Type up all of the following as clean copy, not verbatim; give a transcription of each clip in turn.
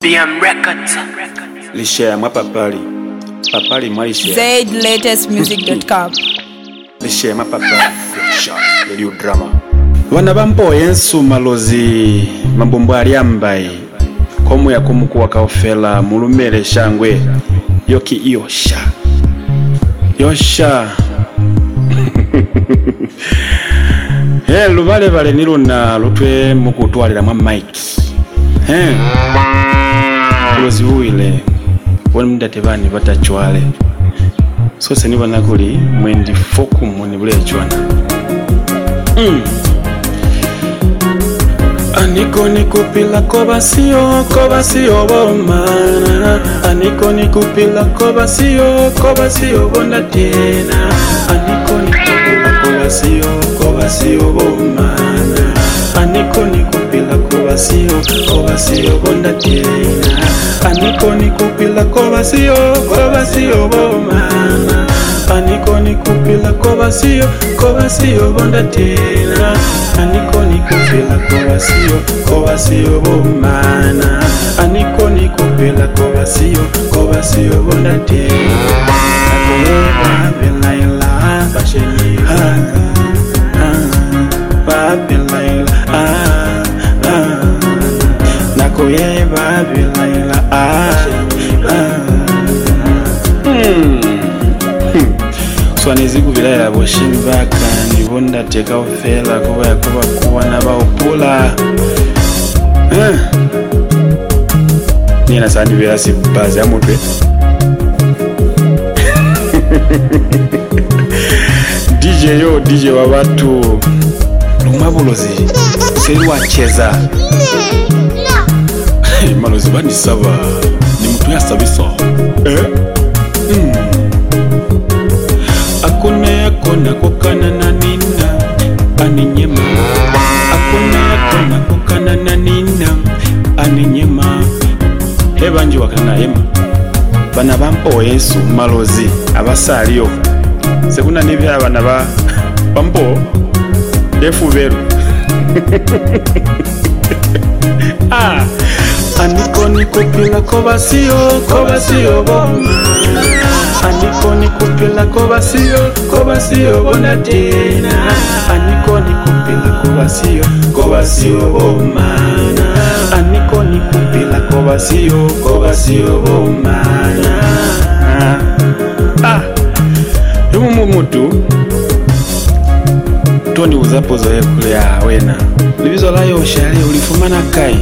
BM Records. Lishare mwa papali mwalishare ZLatestmusic.com. Lishare mwa papali yaliyo drama wana bampo yensu malozi mambombo aliambai komu ya kumukuwa kaofela mulumele shangwe yoki yosha lubale bale niluna lutwe mukutwalira mwa mike ulozi uwile wani mdate bani batachwale sose nibona kuli mwendi foku mwini bule chwana Aniko nikupila koba siyo bomana Aniko nikupila koba siyo bonda tena Aniko nikupila koba siyo bomana Aniko nikupila koba siyo bonda tena Aniko nikupila koba siyo bomana Aniko nikupila koba siyo bonda tena Aniko nikupila koba siyo bomana Aniko nikupila koba siyo bonda tena Nakoyeba belaila basheni Babelaila Nakoyeba belaila Swanizigu vilaila boshimbaka nibonda teka ofela kuba yakuba kuwa nabaopula nina sandi bila si bazi ya mutwe DJ wa watu lumabulozi seri wacheza malozi bani saba ni mtu ya sabisa Akona kokana na nina aninyema Akona kokana na nina aninyema Hebanji wakana ema Bana bampo Yesu malozi abasaliyo Sekuna nivya bana bampo defu veru Aniko nikupila koba siyo bomana Aniko nikupila koba siyo bonda tena Aniko nikupila koba siyo bomana Aniko nikupila koba siyo bomana Yumu mutu Toni uzapo zoe kulea wena Libizo layo ushari ulifumana kai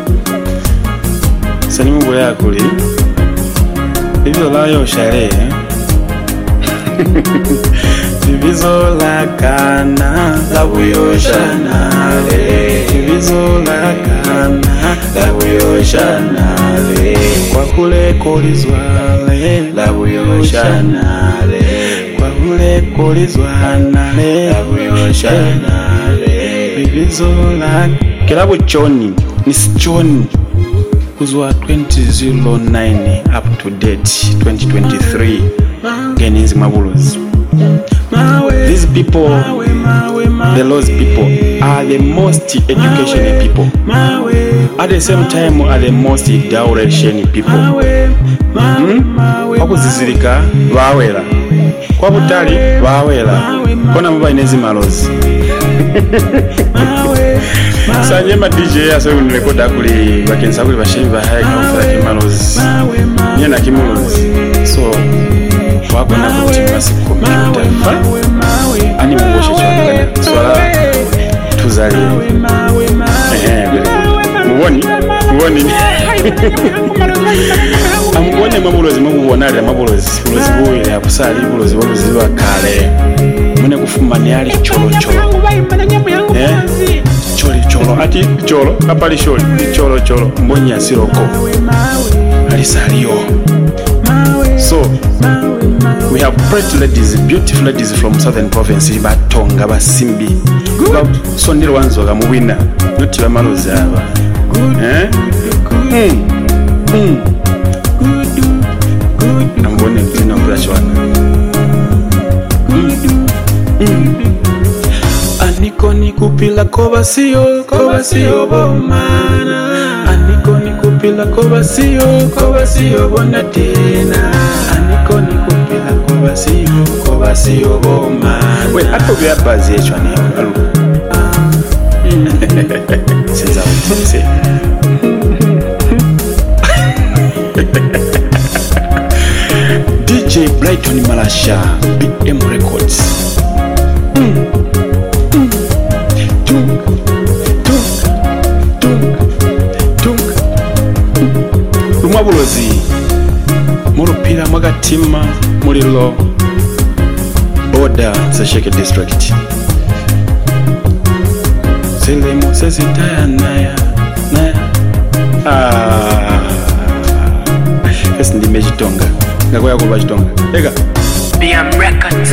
Sani mungu ya kuli Libizo layo ushari Libizo la kana la uyoshanale Libizo la kana la uyoshanale Kwa kule kulizwale la uyoshanale Kwa kule kulizwale la uyoshanale Libizo la kilabu choni Nisi choni Kuzwa 2009 up to date 2023 Geninzi Mabulos. These people, the lost people, are the most educated people. At the same time, are the most direction people. Wakuzizirika, wawela. Kwa butali, wawela. Kona mba inezi malozi. Sanyema DJ ya sawi unirekoda kuli wakensa kuli basheni bahaya kufala kimalozi. Nyena kimalozi. So, wako na kutima siku kompyuta ani mboshe chwakana swala tuzali muwoni amubone mabulozi mububonale mabulozi buwile akusali bulozi waluziwa kale mune kufumani ali cholo ati cholo kapali sholi cholo mbonyi asiroko alisaliyo so we have pretty ladies, beautiful ladies from southern province Batonga, Basimbi so ndilo wanzo ga muwina noti ba malozi aba ambone mtina kurachwana Aniko nikupila koba siyo bomana Aniko nikupila nikupila koba siyo bona tena. Aniko nikupila koba siyo boma. Well, ato bya bazi echo ne alu. Sinza utise. DJ Brighton Malasha, BM Records. Lumwabulozi mulupira mwagatima mulilo Oda Sasheke District. Selemo sesitaya naya. Esi ndime Chitonga. Ngakoya kuba Chitonga. Ega BM Records.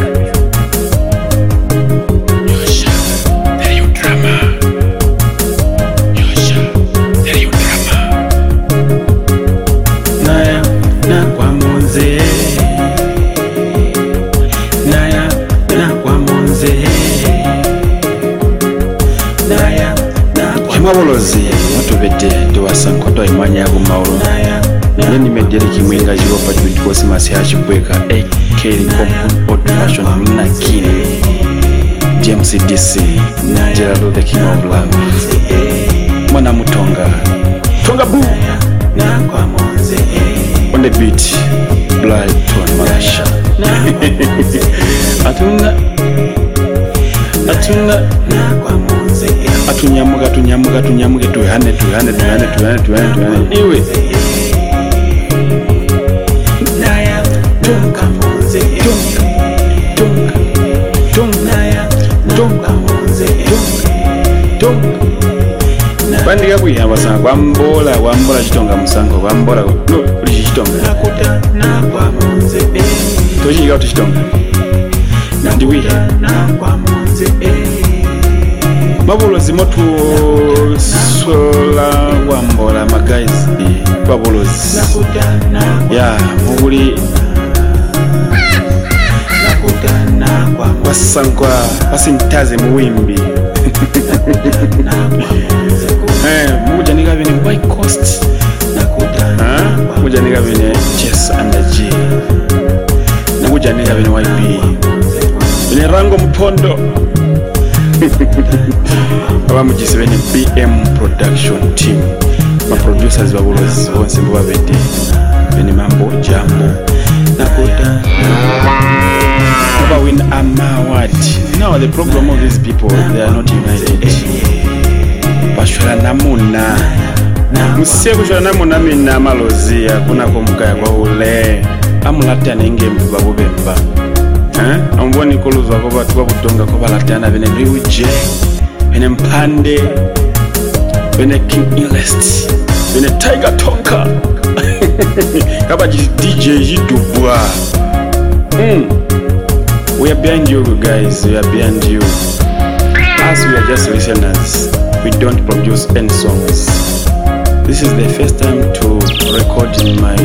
Mwabolozi mutubete tuwasanko twayimanya yabo mauro neni medere kimwenga jiropa twikosi masihachi kweka ekeli kompun automation na kine James DC Gerald the King of Love Mwana Mutonga Tonga Boo on the beat Brighton Malasha atunyamuga tuhane iwe bandika kuiha basanga kwambola Chitonga musango kwambola no uli Chitonga tochiika kuti Chitonga ndiwiha Mabolozi motu sola wambola magazi babolozi ya muguli wasankwa wasintaze muwimbi muja niga bine White Coast muja niga bine Chess and G muja niga bine YP bine Rango Mupondo abamugise bene BM production team ma producers babulozi bonse mbabete bene mambo jambo nakuta aba win award. Now the problem of these people, they are not united. Bashwala namuna musiye kushwala namuna mina malozi akuna komukaya kwa ule amulata nenge mbabubemba amboni koluzwa ko batu babutonga ko balatana bene Liuje bene Mpande bene King Inlest bene Tiger Tonka kaba DJ Jidubwa. We are behind you guys, we are behind you. As we are just listeners, we don't produce any songs. This is the first time to record in my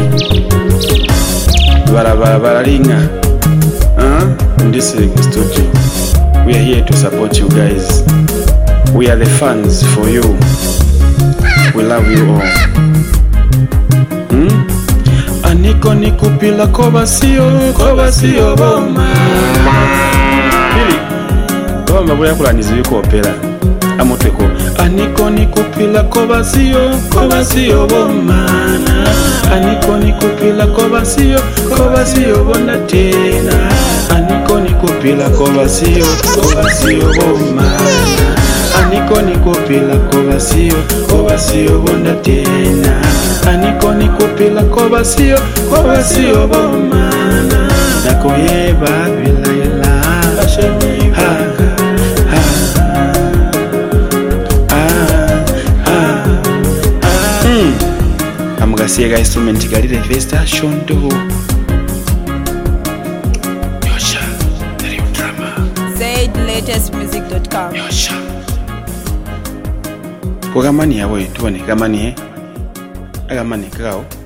Bararinga in this studio. We are here to support you guys. We are the fans for you. We love you all. Aniko nikupila koba siyo boma. Pili boma bula kulaniza yuko opera amoteko. Aniko nikupila koba siyo boma. Aniko nikupila koba siyo bona tena. Aniko nikupila koba siyo boma. Aniko nikupila koba siyo bona tena. Aniko nikupila koba siyo boma. Nakoyeba bilayela amugasiega instrument galire Vesta Shondo Yosha Stereo Drama ZLatestmusic.com Yosha Kugamani yawe tubone gamani agamani kakao